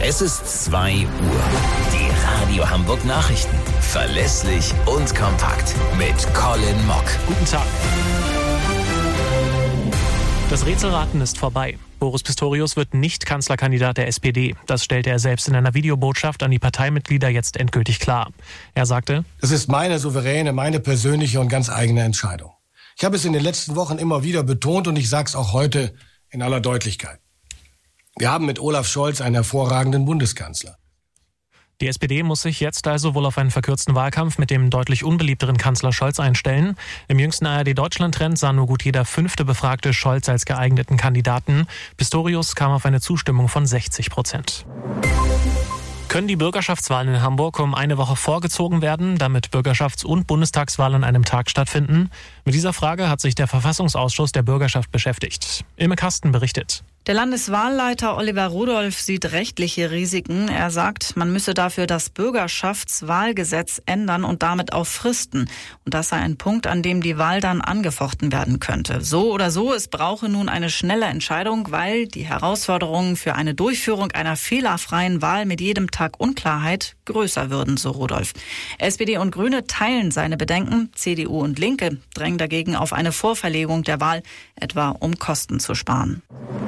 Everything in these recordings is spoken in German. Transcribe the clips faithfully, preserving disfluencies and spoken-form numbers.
Es ist zwei Uhr. Die Radio Hamburg Nachrichten. Verlässlich und kompakt mit Colin Mock. Guten Tag. Das Rätselraten ist vorbei. Boris Pistorius wird nicht Kanzlerkandidat der S P D. Das stellte er selbst in einer Videobotschaft an die Parteimitglieder jetzt endgültig klar. Er sagte: Es ist meine souveräne, meine persönliche und ganz eigene Entscheidung. Ich habe es in den letzten Wochen immer wieder betont und ich sage es auch heute in aller Deutlichkeit. Wir haben mit Olaf Scholz einen hervorragenden Bundeskanzler. Die S P D muss sich jetzt also wohl auf einen verkürzten Wahlkampf mit dem deutlich unbeliebteren Kanzler Scholz einstellen. Im jüngsten A R D-Deutschland-Trend sah nur gut jeder fünfte Befragte Scholz als geeigneten Kandidaten. Pistorius kam auf eine Zustimmung von sechzig Prozent. Können die Bürgerschaftswahlen in Hamburg um eine Woche vorgezogen werden, damit Bürgerschafts- und Bundestagswahlen an einem Tag stattfinden? Mit dieser Frage hat sich der Verfassungsausschuss der Bürgerschaft beschäftigt. Ilme Kasten berichtet. Der Landeswahlleiter Oliver Rudolph sieht rechtliche Risiken. Er sagt, man müsse dafür das Bürgerschaftswahlgesetz ändern und damit auch Fristen. Und das sei ein Punkt, an dem die Wahl dann angefochten werden könnte. So oder so, es brauche nun eine schnelle Entscheidung, weil die Herausforderungen für eine Durchführung einer fehlerfreien Wahl mit jedem Tag Unklarheit größer würden, so Rudolph. S P D und Grüne teilen seine Bedenken. C D U und Linke drängen dagegen auf eine Vorverlegung der Wahl, etwa um Kosten zu sparen.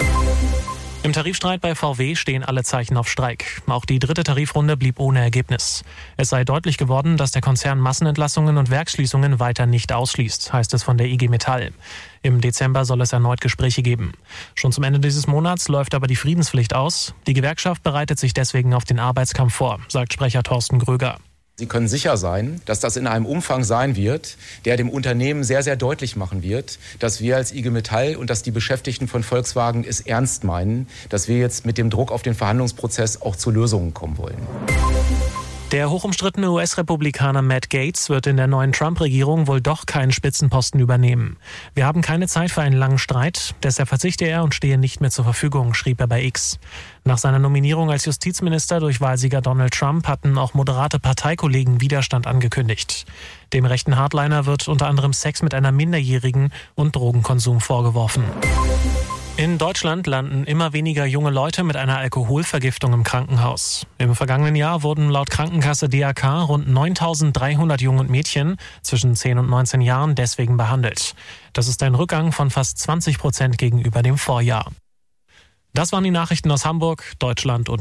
Im Tarifstreit bei V W stehen alle Zeichen auf Streik. Auch die dritte Tarifrunde blieb ohne Ergebnis. Es sei deutlich geworden, dass der Konzern Massenentlassungen und Werksschließungen weiter nicht ausschließt, heißt es von der I G Metall. Im Dezember soll es erneut Gespräche geben. Schon zum Ende dieses Monats läuft aber die Friedenspflicht aus. Die Gewerkschaft bereitet sich deswegen auf den Arbeitskampf vor, sagt Sprecher Thorsten Gröger. Sie können sicher sein, dass das in einem Umfang sein wird, der dem Unternehmen sehr, sehr deutlich machen wird, dass wir als I G Metall und dass die Beschäftigten von Volkswagen es ernst meinen, dass wir jetzt mit dem Druck auf den Verhandlungsprozess auch zu Lösungen kommen wollen. Der hochumstrittene U S-Republikaner Matt Gaetz wird in der neuen Trump-Regierung wohl doch keinen Spitzenposten übernehmen. Wir haben keine Zeit für einen langen Streit, deshalb verzichte er und stehe nicht mehr zur Verfügung, schrieb er bei X. Nach seiner Nominierung als Justizminister durch Wahlsieger Donald Trump hatten auch moderate Parteikollegen Widerstand angekündigt. Dem rechten Hardliner wird unter anderem Sex mit einer Minderjährigen und Drogenkonsum vorgeworfen. In Deutschland landen immer weniger junge Leute mit einer Alkoholvergiftung im Krankenhaus. Im vergangenen Jahr wurden laut Krankenkasse D A K rund neuntausenddreihundert Jungen und Mädchen zwischen zehn und neunzehn Jahren deswegen behandelt. Das ist ein Rückgang von fast zwanzig Prozent gegenüber dem Vorjahr. Das waren die Nachrichten aus Hamburg, Deutschland und